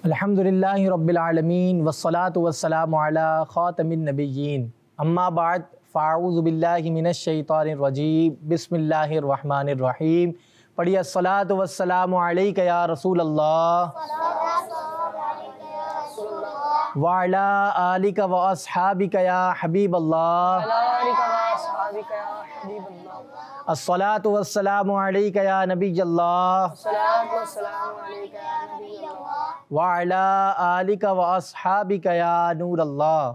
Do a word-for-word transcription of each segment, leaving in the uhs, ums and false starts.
الحمدللہ رب العالمین والصلاة والسلام علی خاتم النبیین اما بعد فاعوذ باللہ من الشیطان الرجیم بسم اللہ الرحمن الرحیم. پڑھیے الصلاۃ والسلام علیک یا رسول اللہ وعلی آلک و اصحابک یا حبیب اللہ. الصلاۃ والسلام علیک یا نبی اللہ وعلی آلک و اصحابک یا نور اللہ.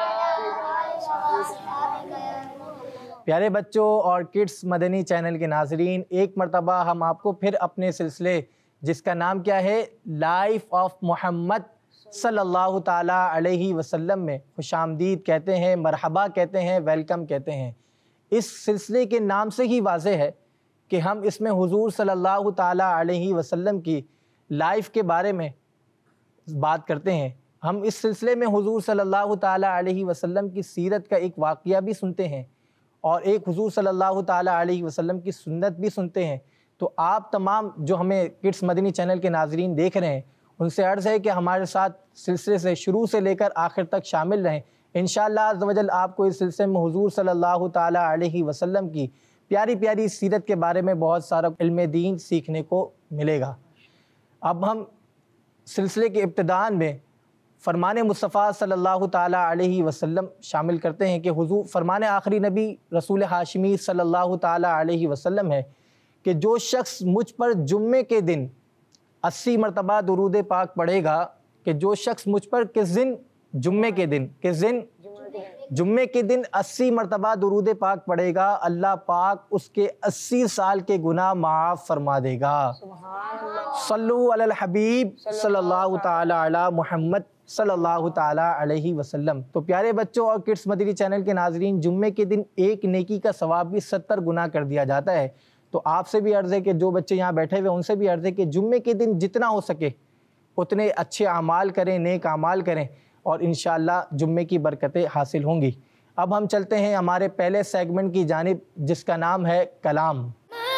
پیارے بچوں اور کڈس مدنی چینل کے ناظرین، ایک مرتبہ ہم آپ کو پھر اپنے سلسلے جس کا نام کیا ہے لائف آف محمد صلی اللہ تعالیٰ علیہ وسلم میں خوش آمدید کہتے ہیں، مرحبا کہتے ہیں، ویلکم کہتے ہیں. اس سلسلے کے نام سے ہی واضح ہے کہ ہم اس میں حضور صلی اللہ تعالیٰ علیہ وسلم کی لائف کے بارے میں بات کرتے ہیں. ہم اس سلسلے میں حضور صلی اللہ تعالیٰ علیہ وسلم کی سیرت کا ایک واقعہ بھی سنتے ہیں اور ایک حضور صلی اللہ تعالیٰ علیہ وسلم کی سنت بھی سنتے ہیں. تو آپ تمام جو ہمیں کڈس مدنی چینل کے ناظرین دیکھ رہے ہیں ان سے عرض ہے کہ ہمارے ساتھ سلسلے سے شروع سے لے کر آخر تک شامل رہیں. انشاءاللہ عز و جل آپ کو اس سلسلے میں حضور صلی اللہ تعالیٰ علیہ وسلم کی پیاری پیاری سیرت کے بارے میں بہت سارا علم دین سیکھنے کو ملے گا. اب ہم سلسلے کے ابتدان میں فرمان مصطفیٰ صلی اللہ تعالیٰ علیہ وسلم شامل کرتے ہیں کہ حضور فرمان آخری نبی رسول ہاشمی صلی اللہ تعالیٰ علیہ وسلم ہے کہ جو شخص مجھ پر جمعے کے دن اسی مرتبہ درود پاک پڑھے گا، کہ جو شخص مجھ پر کس دن جمعے کے دن کس دن جمعے کے دن اسی مرتبہ درود پاک پڑھے گا، اللہ پاک اس کے اسی سال کے گناہ معاف فرما دے گا. صلو علی الحبیب صلی اللہ تعالیٰ علی محمد صلی اللہ تعالیٰ علیہ وسلم. تو پیارے بچوں اور کڈس مدنی چینل کے ناظرین، جمعے کے دن ایک نیکی کا ثواب بھی ستر گنا کر دیا جاتا ہے. تو آپ سے بھی عرض ہے کہ جو بچے یہاں بیٹھے ہوئے ان سے بھی عرض ہے کہ جمعے کے دن جتنا ہو سکے اتنے اچھے اعمال کریں، نیک اعمال کریں اور انشاءاللہ جمعے کی برکتیں حاصل ہوں گی. اب ہم چلتے ہیں ہمارے پہلے سیگمنٹ کی جانب جس کا نام ہے کلام.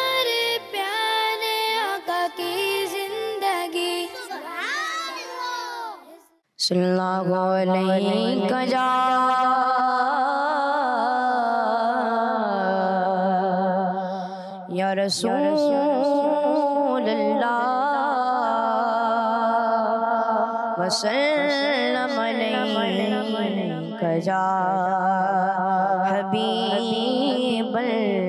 صلی اللہ علیہ جا یا رسول اللہ وسلم علیہ جا حبیب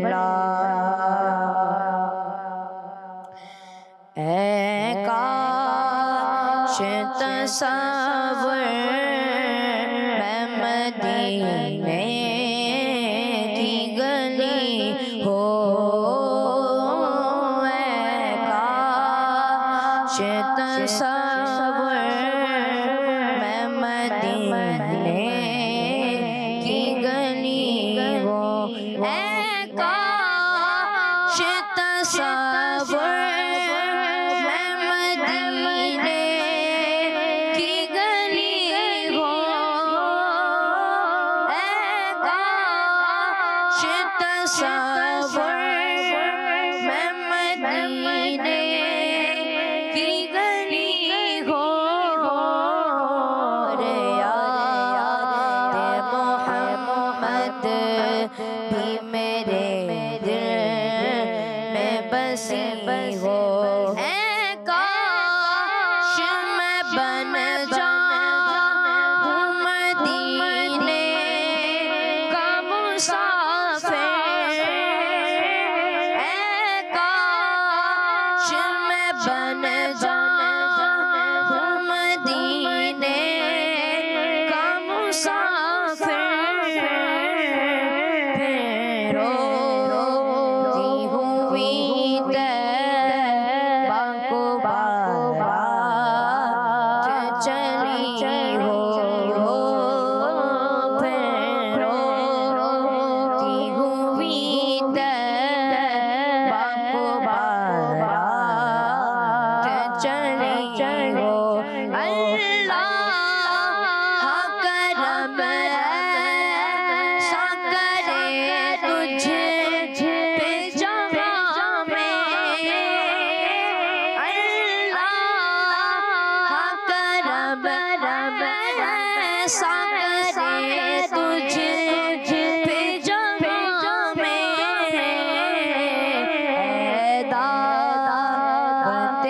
اللہ. اے کاش تصور میں مدینے کی گلی ہو، اے کاش تصور میں مدینے کی گلی ہو، اے کاش تصور بھی میرے دل میں بسی ہو. اے کاش میں بن جاؤں مدینے کا مسافر، اے کاش میں بن جاؤں مدینے کا مسافر. ایسا کرے تجھ پہ جہاں میں اے دعوت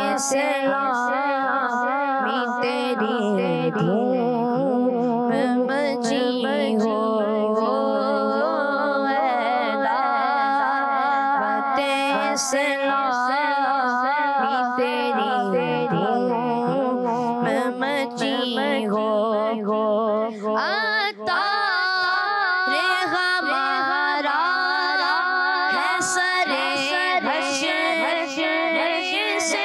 اسلامی تیری دھوم مچی ہو اے دعوت اسلامی تیری دھوم مچی ہو عطا رے ہمارا ہے سرے حشر سے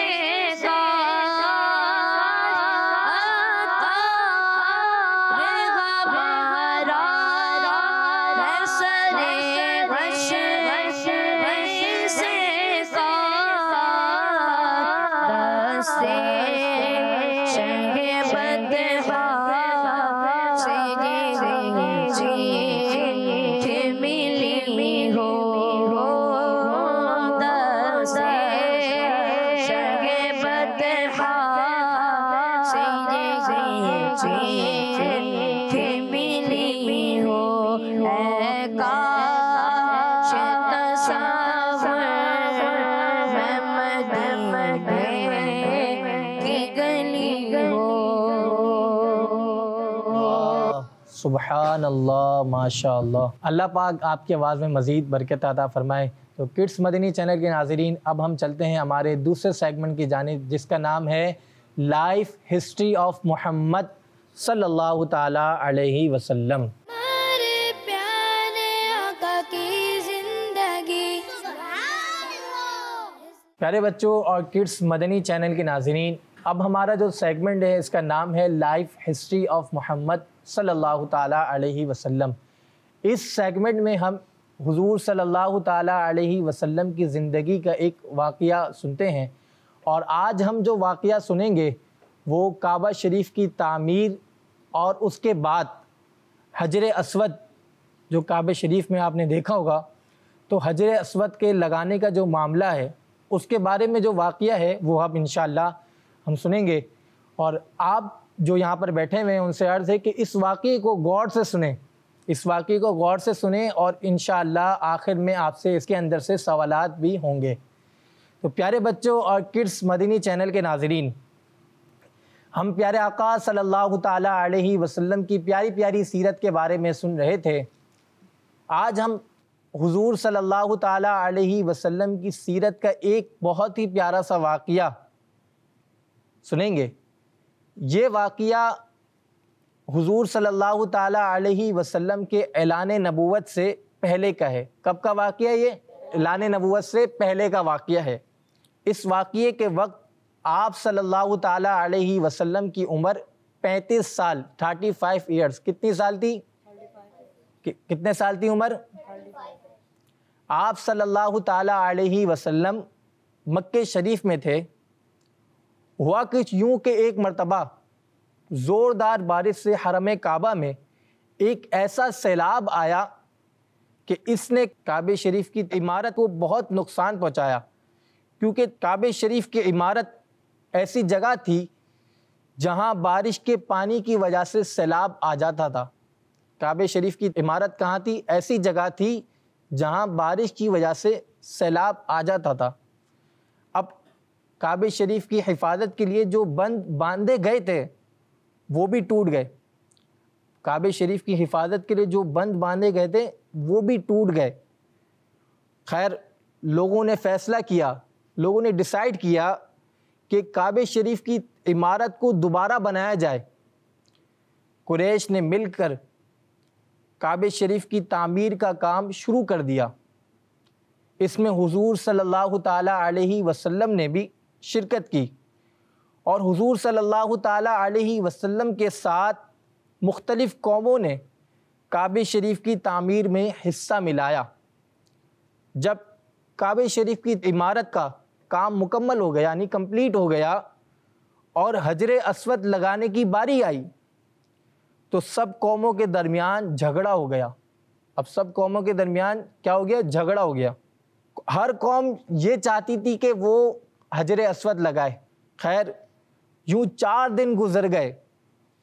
سبحان اللہ، ماشاء اللہ۔ اللہ پاک آپ کی آواز میں مزید برکت عطا فرمائے۔ تو کڈس مدنی چینل کے ناظرین، اب ہم چلتے ہیں ہمارے دوسرے سیگمنٹ کی جانب، جس کا نام ہے لائف ہسٹری آف محمد صلی اللہ تعالیٰ علیہ وسلم۔ پیارے بچوں اور کڈس مدنی چینل کے ناظرین، اب ہمارا جو سیگمنٹ ہے اس کا نام ہے لائف ہسٹری آف محمد صلی اللہ تعالیٰ علیہ وسلم۔ اس سیگمنٹ میں ہم حضور صلی اللہ تعالیٰ علیہ وسلم کی زندگی کا ایک واقعہ سنتے ہیں، اور آج ہم جو واقعہ سنیں گے وہ کعبہ شریف کی تعمیر اور اس کے بعد حجر اسود، جو کعبہ شریف میں آپ نے دیکھا ہوگا، تو حجر اسود کے لگانے کا جو معاملہ ہے اس کے بارے میں جو واقعہ ہے وہ اب انشاءاللہ ہم سنیں گے۔ اور آپ جو یہاں پر بیٹھے ہوئے ہیں ان سے عرض ہے کہ اس واقعے کو غور سے سنیں، اس واقعے کو غور سے سنیں، اور انشاءاللہ آخر میں آپ سے اس کے اندر سے سوالات بھی ہوں گے۔ تو پیارے بچوں اور کڈس مدنی چینل کے ناظرین، ہم پیارے آقا صلی اللہ تعالیٰ علیہ وسلم کی پیاری پیاری سیرت کے بارے میں سن رہے تھے۔ آج ہم حضور صلی اللہ تعالیٰ علیہ وسلم کی سیرت کا ایک بہت ہی پیارا سا واقعہ سنیں گے۔ یہ واقعہ حضور صلی اللہ تعالیٰ علیہ وسلم کے اعلان نبوت سے پہلے کا ہے۔ کب کا واقعہ؟ یہ اعلان نبوت سے پہلے کا واقعہ ہے۔ اس واقعے کے وقت آپ صلی اللہ تعالیٰ علیہ وسلم کی عمر پینتیس سال، تھرٹی فائیو ایئرس، کتنی سال تھی؟ کتنے سال تھی عمر؟ آپ صلی اللہ تعالیٰ علیہ وسلم مکہ شریف میں تھے۔ ہوا کچھ یوں کہ ایک مرتبہ زوردار بارش سے حرم کعبہ میں ایک ایسا سیلاب آیا کہ اس نے کعبہ شریف کی عمارت کو بہت نقصان پہنچایا، کیونکہ کعبہ شریف کی عمارت ایسی جگہ تھی جہاں بارش کے پانی کی وجہ سے سیلاب آ جاتا تھا۔ کعبہ شریف کی عمارت کہاں تھی؟ ایسی جگہ تھی جہاں بارش کی وجہ سے سیلاب آ جاتا تھا۔ اب کعبہ شریف کی حفاظت کے لیے جو بند باندھے گئے تھے وہ بھی ٹوٹ گئے۔ کعبہ شریف کی حفاظت کے لیے جو بند باندھے گئے تھے وہ بھی ٹوٹ گئے۔ خیر، لوگوں نے فیصلہ کیا، لوگوں نے ڈیسائیڈ کیا کہ کعبہ شریف کی عمارت کو دوبارہ بنایا جائے۔ قریش نے مل کر کعبہ شریف کی تعمیر کا کام شروع کر دیا۔ اس میں حضور صلی اللہ تعالیٰ علیہ وسلم نے بھی شرکت کی، اور حضور صلی اللہ تعالیٰ علیہ وسلم کے ساتھ مختلف قوموں نے کعبہ شریف کی تعمیر میں حصہ ملایا۔ جب کعبہ شریف کی عمارت کا کام مکمل ہو گیا، یعنی کمپلیٹ ہو گیا، اور حجر اسود لگانے کی باری آئی تو سب قوموں کے درمیان جھگڑا ہو گیا۔ اب سب قوموں کے درمیان کیا ہو گیا؟ جھگڑا ہو گیا۔ ہر قوم یہ چاہتی تھی کہ وہ حجر اسود لگائے۔ خیر، یوں چار دن گزر گئے،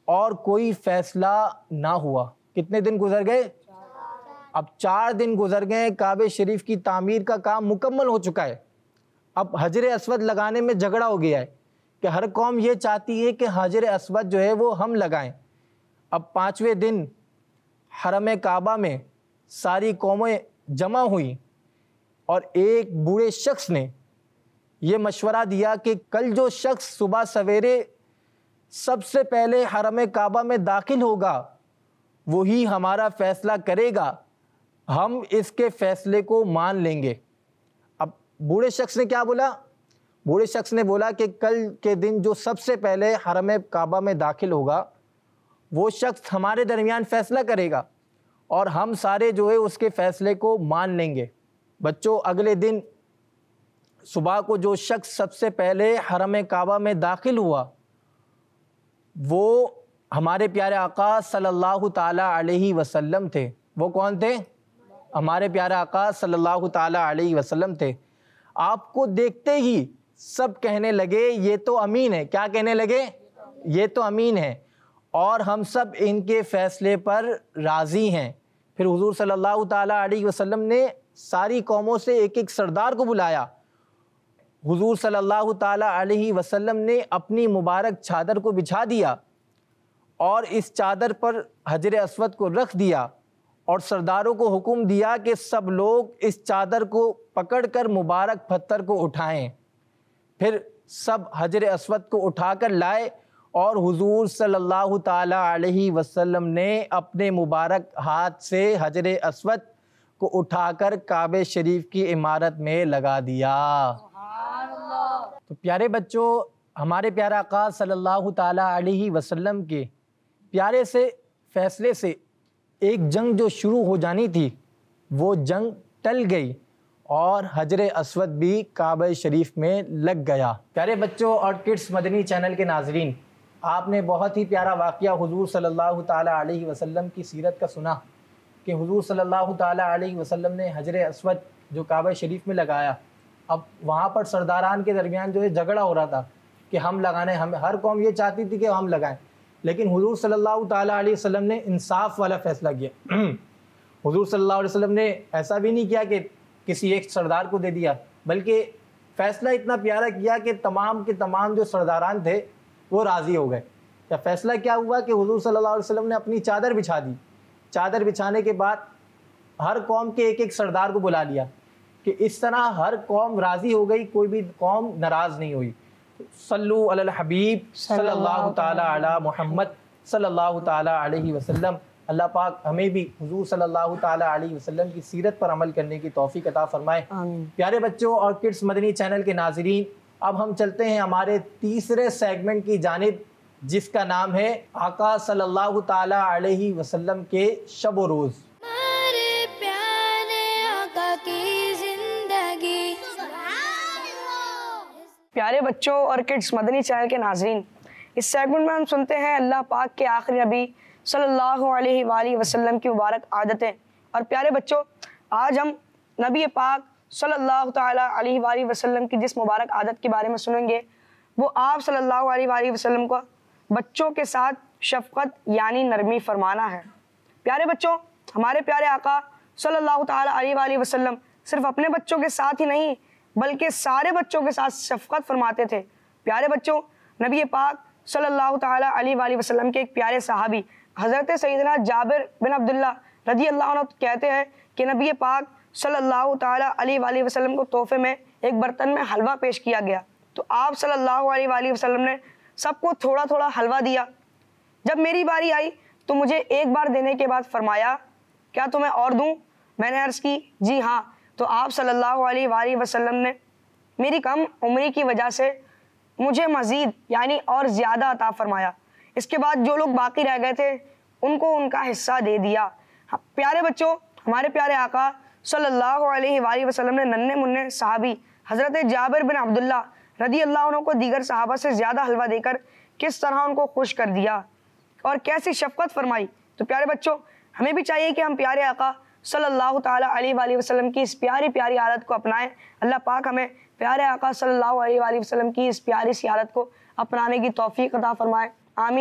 اور کوئی فیصلہ نہ ہوا۔ کتنے دن گزر گئے؟ اب چار دن گزر گئے، کعبہ شریف کی تعمیر کا کام مکمل ہو چکا ہے۔ اب حجر اسود لگانے میں جھگڑا ہو گیا ہے کہ ہر قوم یہ چاہتی ہے کہ حجر اسود جو ہے وہ ہم لگائیں۔ اب پانچویں دن حرم کعبہ میں ساری قومیں جمع ہوئیں اور ایک بوڑھے شخص نے یہ مشورہ دیا کہ کل جو شخص صبح سویرے سب سے پہلے حرم کعبہ میں داخل ہوگا وہی ہمارا فیصلہ کرے گا، ہم اس کے فیصلے کو مان لیں گے۔ اب بوڑھے شخص نے کیا بولا؟ بوڑھے شخص نے بولا کہ کل کے دن جو سب سے پہلے حرم کعبہ میں داخل ہوگا وہ شخص ہمارے درمیان فیصلہ کرے گا اور ہم سارے جو ہے اس کے فیصلے کو مان لیں گے۔ بچوں، اگلے دن صبح کو جو شخص سب سے پہلے حرم کعبہ میں داخل ہوا وہ ہمارے پیارے آقا صلی اللہ تعالیٰ علیہ وسلم تھے۔ وہ کون تھے؟ ہمارے پیارے آقا صلی اللہ تعالیٰ علیہ وسلم تھے۔ آپ کو دیکھتے ہی سب کہنے لگے یہ تو امین ہے۔ کیا کہنے لگے؟ یہ تو امین ہے اور ہم سب ان کے فیصلے پر راضی ہیں۔ پھر حضور صلی اللہ تعالیٰ علیہ وسلم نے ساری قوموں سے ایک ایک سردار کو بلایا۔ حضور صلی اللہ تعالیٰ علیہ وسلم نے اپنی مبارک چادر کو بچھا دیا اور اس چادر پر حجر اسود کو رکھ دیا اور سرداروں کو حکم دیا کہ سب لوگ اس چادر کو پکڑ کر مبارک پتھر کو اٹھائیں۔ پھر سب حجر اسود کو اٹھا کر لائے اور حضور صلی اللہ تعالیٰ علیہ وسلم نے اپنے مبارک ہاتھ سے حجر اسود کو اٹھا کر کعبہ شریف کی عمارت میں لگا دیا۔ تو پیارے بچوں، ہمارے پیارے آقا صلی اللہ تعالیٰ علیہ وسلم کے پیارے سے فیصلے سے ایک جنگ جو شروع ہو جانی تھی وہ جنگ ٹل گئی اور حجر اسود بھی کعبہ شریف میں لگ گیا۔ پیارے بچوں اور کڈس مدنی چینل کے ناظرین، آپ نے بہت ہی پیارا واقعہ حضور صلی اللہ تعالیٰ علیہ وسلم کی سیرت کا سنا کہ حضور صلی اللہ تعالیٰ علیہ وسلم نے حجر اسود جو کعبہ شریف میں لگایا۔ اب وہاں پر سرداران کے درمیان جو ہے جھگڑا ہو رہا تھا کہ ہم لگانے، ہم ہر قوم یہ چاہتی تھی کہ ہم لگائیں، لیکن حضور صلی اللہ تعالیٰ علیہ وسلم نے انصاف والا فیصلہ کیا۔ حضور صلی اللہ علیہ وسلم نے ایسا بھی نہیں کیا کہ کسی ایک سردار کو دے دیا، بلکہ فیصلہ اتنا پیارا کیا کہ تمام کے تمام جو سرداران تھے وہ راضی ہو گئے۔ کیا فیصلہ کیا ہوا کہ حضور صلی اللہ علیہ وسلم نے اپنی چادر بچھا دی۔ چادر بچھانے کے بعد ہر قوم کے ایک ایک سردار کو بلا لیا کہ اس طرح ہر قوم راضی ہو گئی، کوئی بھی قوم ناراض نہیں ہوئی۔ صلو علی الحبیب صلی اللہ تعالیٰ علی محمد صلی اللہ تعالیٰ علیہ وسلم۔ اللہ پاک ہمیں بھی حضور صلی اللہ تعالیٰ علیہ وسلم کی سیرت پر عمل کرنے کی توفیق عطا فرمائے۔ آمین۔ پیارے بچوں اور کڈس مدنی چینل کے ناظرین، اب ہم چلتے ہیں ہمارے تیسرے سیگمنٹ کی جانب جس کا نام ہے آقا صلی اللہ تعالیٰ علیہ وسلم کے شب و روز۔ ہمارے پیارے آقا کی زندگی۔ پیارے بچوں اور کڈس مدنی چینل کے ناظرین، اس سیگمنٹ میں ہم سنتے ہیں اللہ پاک کے آخری نبی صلی اللہ علیہ وآلہ وسلم کی مبارک عادتیں۔ اور پیارے بچوں، آج ہم نبی پاک صلی اللہ تعالیٰ علیہ وآلہ وسلم کی جس مبارک عادت کے بارے میں سنیں گے وہ آپ صلی اللہ علیہ وآلہ وسلم کو بچوں کے ساتھ شفقت یعنی نرمی فرمانا ہے۔ پیارے بچوں، ہمارے پیارے آقا صلی اللہ تعالیٰ علیہ وآلہ وسلم صرف اپنے بچوں کے ساتھ ہی نہیں بلکہ سارے بچوں کے ساتھ شفقت فرماتے تھے۔ پیارے بچوں، نبی پاک صلی اللہ تعالیٰ علیہ وآلہ وسلم کے ایک پیارے صحابی حضرت سیدنا جابر بن عبداللہ رضی اللہ عنہ کہتے ہیں کہ نبی پاک صلی اللہ تعالیٰ علیہ وآلہ وسلم کو تحفے میں ایک برتن میں حلوہ پیش کیا گیا، تو آپ صلی اللہ علیہ وآلہ وسلم نے سب کو تھوڑا تھوڑا حلوہ دیا۔ جب میری باری آئی تو مجھے ایک بار دینے کے بعد فرمایا کیا تمہیں اور دوں؟ میں نے عرض کی جی ہاں، تو آپ صلی اللہ علیہ وآلہ وسلم نے میری کم عمری کی وجہ سے مجھے مزید یعنی اور زیادہ عطا فرمایا۔ اس کے بعد جو لوگ باقی رہ گئے تھے ان کو ان کا حصہ دے دیا۔ پیارے بچوں، ہمارے پیارے آقا صلی اللہ علیہ وآلہ وسلم نے ننھے منھے صحابی حضرت جابر بن عبداللہ رضی اللہ عنہ کو دیگر صحابہ سے زیادہ حلوہ دے کر کس طرح ان کو خوش کر دیا اور کیسی شفقت فرمائی۔ تو پیارے بچوں، ہمیں بھی چاہیے کہ ہم پیارے آقا صلی اللہ تعالیٰ علیہ وآلہ وسلم کی اس پیاری پیاری عادت کو اپنائیں۔ اللہ پاک ہمیں پیارے آقا صلی اللہ علیہ وآلہ وسلم کی اس پیاری سی عادت کو اپنانے کی توفیق عطا فرمائے، آمین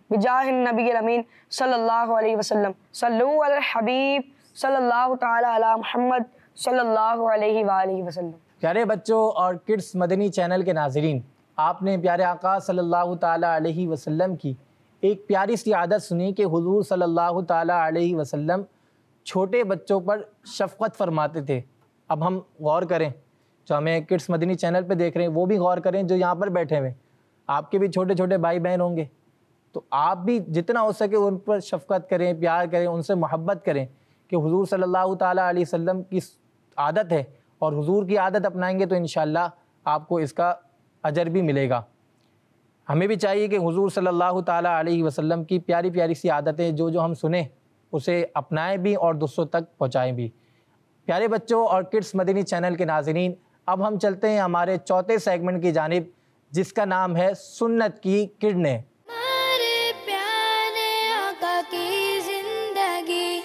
بجاہ النبی الامین صلی اللہ علیہ وسلم صلو علی الحبیب صلی اللہ تعالی علی محمد صلی اللہ علیہ وآلہ وسلم۔ پیارے بچوں اور کڈس مدنی چینل کے ناظرین، آپ نے پیارے آقا صلی اللہ تعالیٰ علیہ وسلم کی ایک پیاری سی عادت سنی کہ حضور صلی اللہ تعالیٰ علیہ وسلم چھوٹے بچوں پر شفقت فرماتے تھے۔ اب ہم غور کریں، جو ہمیں کڈس مدنی چینل پہ دیکھ رہے ہیں وہ بھی غور کریں، جو یہاں پر بیٹھے ہوئے آپ کے بھی چھوٹے چھوٹے بھائی بہن ہوں گے، تو آپ بھی جتنا ہو سکے ان پر شفقت کریں، پیار کریں، ان سے محبت کریں کہ حضور صلی اللہ تعالیٰ علیہ وسلم کی عادت ہے، اور حضور کی عادت اپنائیں گے تو انشاءاللہ آپ کو اس کا اجر بھی ملے گا۔ ہمیں بھی چاہیے کہ حضور صلی اللہ تعالیٰ علیہ وسلم کی پیاری پیاری سی عادتیں جو جو ہم سنیں اسے اپنائیں بھی اور دوسروں تک پہنچائیں بھی۔ پیارے بچوں اور کڈس مدنی چینل کے ناظرین، اب ہم چلتے ہیں ہمارے چوتھے سیگمنٹ کی جانب، جس کا نام ہے سنت کی کرنیں۔ ہمارے پیارے آقا کی زندگی۔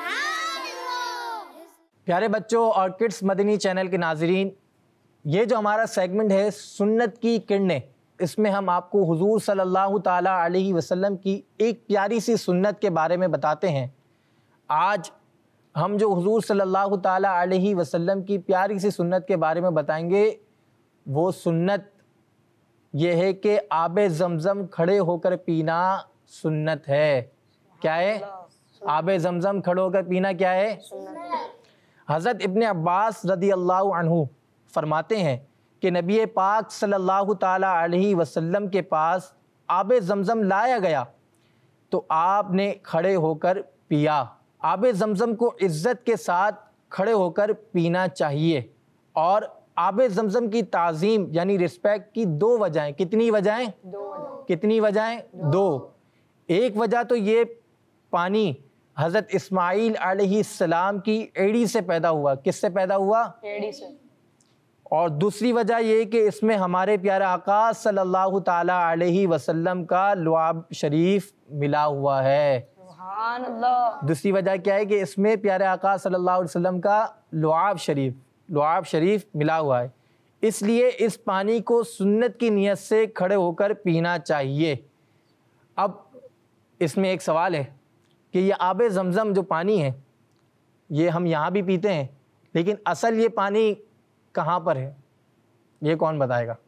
پیارے بچوں اور کڈس مدنی چینل کے ناظرین، یہ جو ہمارا سیگمنٹ ہے سنت کی کرنیں، اس میں ہم آپ کو حضور صلی اللہ تعالیٰ علیہ وسلم کی ایک پیاری سی سنت کے بارے میں بتاتے ہیں۔ آج ہم جو حضور صلی اللہ تعالیٰ علیہ وسلم کی پیاری سی سنت کے بارے میں بتائیں گے، وہ سنت یہ ہے کہ آب زمزم کھڑے ہو کر پینا سنت ہے۔ کیا ہے؟ آب زمزم کھڑے ہو کر پینا کیا ہے؟ حضرت ابن عباس رضی اللہ عنہ فرماتے ہیں کہ نبی پاک صلی اللہ تعالیٰ علیہ وسلم کے پاس آب زمزم لایا گیا تو آپ نے کھڑے ہو کر پیا۔ آب زمزم کو عزت کے ساتھ کھڑے ہو کر پینا چاہیے، اور آب زمزم کی تعظیم یعنی رسپیکٹ کی دو وجہیں، کتنی وجہیں؟ کتنی وجہیں؟ دو۔ ایک وجہ تو یہ پانی حضرت اسماعیل علیہ السلام کی ایڑی سے پیدا ہوا۔ کس سے پیدا ہوا؟ ایڑی سے۔ اور دوسری وجہ یہ کہ اس میں ہمارے پیارے آقا صلی اللہ تعالیٰ علیہ وسلم کا لعاب شریف ملا ہوا ہے۔ سبحان اللہ۔ دوسری وجہ کیا ہے کہ اس میں پیارے آقا صلی اللہ علیہ وسلم کا لعاب شریف لعاب شریف ملا ہوا ہے، اس لیے اس پانی کو سنت کی نیت سے کھڑے ہو کر پینا چاہیے۔ اب اس میں ایک سوال ہے کہ یہ آب زمزم جو پانی ہے یہ ہم یہاں بھی پیتے ہیں، لیکن اصل یہ پانی کہاں پر ہے؟ یہ کون بتائے گا؟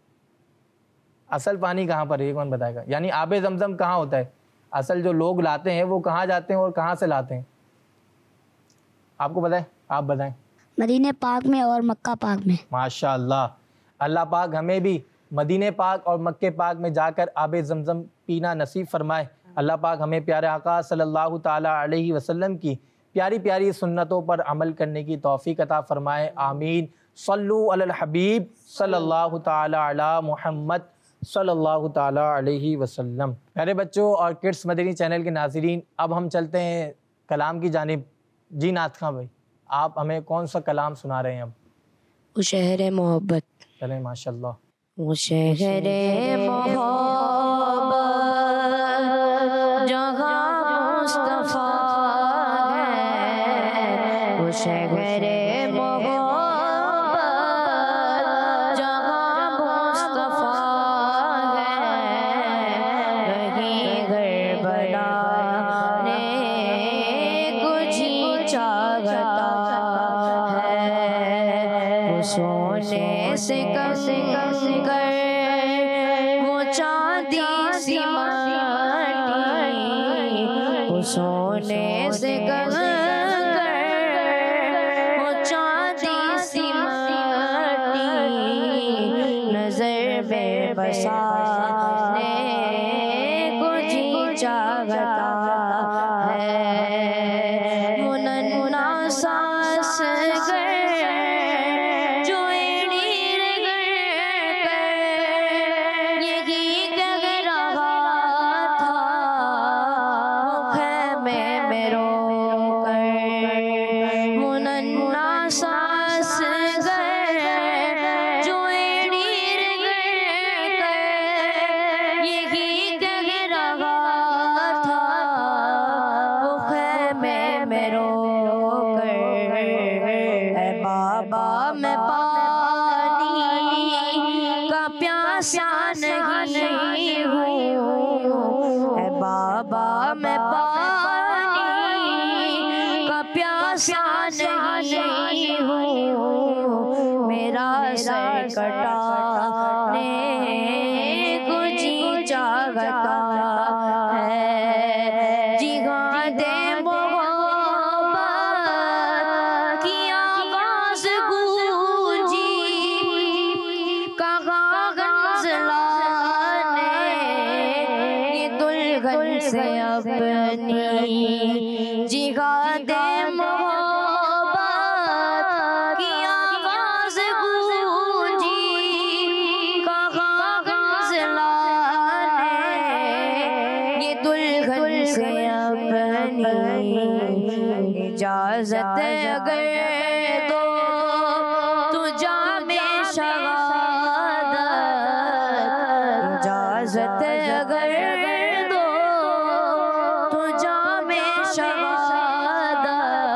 اصل پانی کہاں پر ہے؟ یہ کون بتائے گا؟ یعنی آب زمزم کہاں ہوتا ہے؟ اصل جو لوگ لاتے ہیں وہ کہاں جاتے ہیں اور کہاں سے لاتے ہیں؟ آپ کو پتہ ہے؟ آپ بتائیں۔ مدینہ پاک میں اور مکہ پاک میں۔ ماشاء اللہ، اللہ پاک ہمیں بھی مدینہ پاک اور مکہ پاک میں جا کر آب زمزم پینا نصیب فرمائے۔ اللہ پاک ہمیں پیارے آقا صلی اللہ تعالیٰ علیہ وسلم کی پیاری پیاری سنتوں پر عمل کرنے کی توفیق عطا فرمائے، آمین۔ صلو علی الحبیب صلی اللہ تعالیٰ علی محمد صلی اللہ تعالیٰ علیہ وسلم۔ پیارے بچوں اور کڈس مدنی چینل کے ناظرین، اب ہم چلتے ہیں کلام کی جانب۔ جی نعت خاں بھائی، آپ ہمیں کون سا کلام سنا رہے ہیں اب؟ وہ شہر محبت۔ چلیں ماشاءاللہ۔ وہ شہر محبت جہاں مصطفیٰ ہے، وہ شہر محبت جہاں مصطفیٰ ہے، وہیں گھر بنانے کچھ ہی چاہتا ہے، وہ سونے سے کس کس کر وہ چاندی سی مٹی، وہ سونے سے کس کر وہ چاندی سی مٹی، نظر میں بسانے کچھ ہی چاہتا ہے، وہ ننھا سانس گر جو ایڑی رگڑ کر یہی کہہ رہا تھا، وہ خیمے میں رو کر، وہ ننھا سانس گر جو ایڑی رگڑ کر یہی کہہ رہا تھا، وہ خیمے میں رو کر، اے بابا میں پانی کا پیاسا نہیں ہوں، اے بابا میں پانی کا پیاسا نہیں ہوں، میرا سر کٹانے کو جی چاہتا ہے، جگاتے محبت کی آواز گونجی، کہاں غنزلانے یہ دلہن سے اپنی، جگاتے محبت کی آواز گونجی، کہاں غنزلانے یہ دلہن سے اپنی، اجازت اگر دو تو جام شہادت، اجازت اگر دو تو جام شہادت،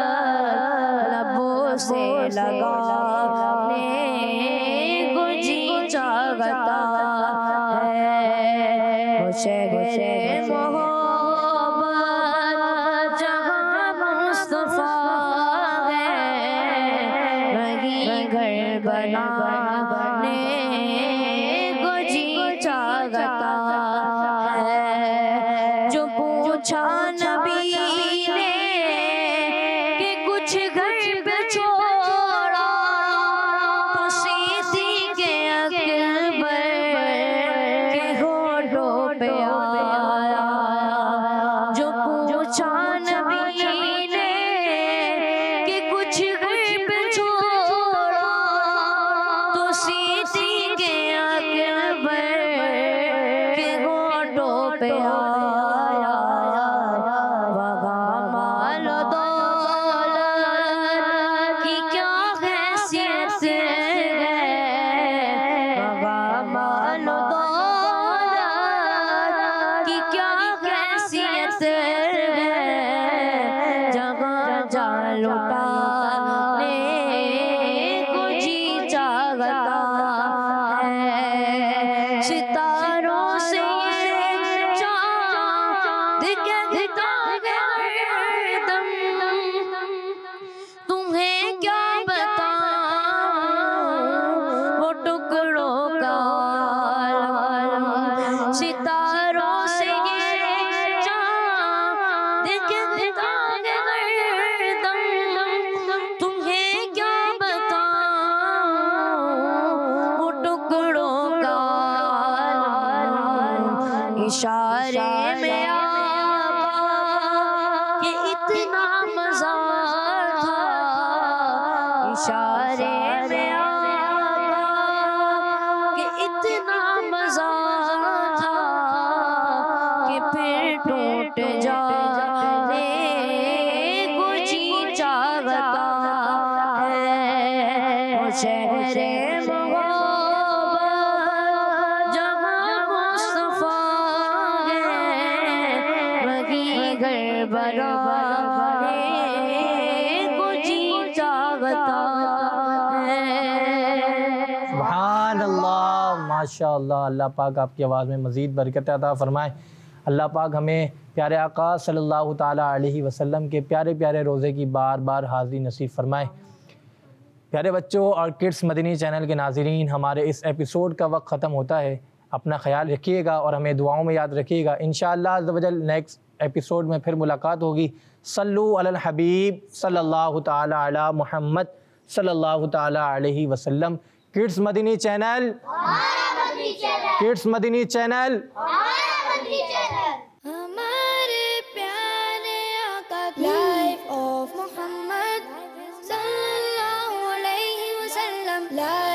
لبوں سے لگانے کو جی چاہتا ہے، وہ شہر محبت جہاں مصطفیٰ ہے، وہیں گھر بنانے کو جی چاہتا ہے، جو پوچھا نبی نے کہ کچھ گھر پہ چھوڑا، تو صدیق اکبر کے ہونٹوں پہ آیا، جو پوچھا نبی نے کہ کچھ گھر پہ چھوڑا، تو صدیق اکبر کے ہونٹوں پہ آیا، وہاں مال و دولت کی کیا حیثیت ہے، وہاں مال و دولت کی کیا حیثیت ہے، جہاں جان لٹانے کو جی چاہتا ہے، ستاروں سے یہ چاند کہتا ہے ہردم، تمہیں کیا بتاؤں وہ ٹکڑوں کا عالم، ستاروں سے یہ چاند کہتا ہے ہردم، تمہیں کیا بتاؤں وہ ٹکڑوں کا عالم، اشارے میں آقا کہ اتنا مزہ تھا، اشارے میں آقا کہ اتنا مزہ تھا، کہ پھر ٹوٹ جانے کو جی چاہتا ہے، وہ شہر محبت جہاں مصطفیٰ ہے، وہیں گھر بنانے کو جی چاہتا ہے۔ سبحان اللہ، ماشاء اللہ، اللہ پاک آپ کی آواز میں مزید برکت عطا فرمائے، اللہ پاک ہمیں پیارے آقا صلی اللہ تعالیٰ علیہ وسلم کے پیارے پیارے روزے کی بار بار حاضری نصیب فرمائے۔ پیارے بچوں اور کڈس مدنی چینل کے ناظرین، ہمارے اس ایپیسوڈ کا وقت ختم ہوتا ہے، اپنا خیال رکھیے گا اور ہمیں دعاؤں میں یاد رکھیے گا، انشاءاللہ عز و جل نیکسٹ ایپیسوڈ میں پھر ملاقات ہوگی۔ صلو علی الحبیب صلی اللہ تعالیٰ علی محمد صلی اللہ تعالیٰ علیہ وسلم۔ کڈس مدنی چینل، کڈس مدنی چینل، ہمارے پیارے آقا کی لائف آف محمد صلی اللہ علیہ وسلم،